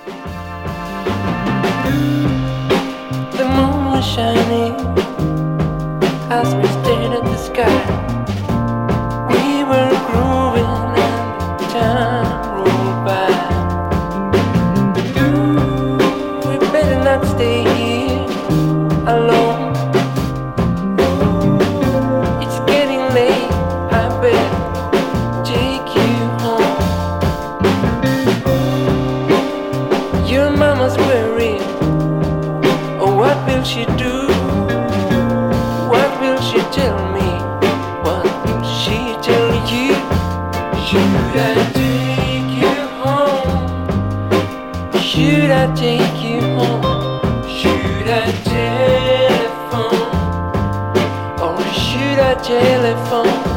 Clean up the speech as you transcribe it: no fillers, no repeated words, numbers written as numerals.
The moon was shining as we stared at the sky. We were grooving and time rolled by. We better not stay here alone. It's getting late, I better take you home. Your mama's worried. Oh, what will she do? What will she tell me? What will she tell you? Should I take you home? Should I take you home? Should I telephone? Or should I telephone?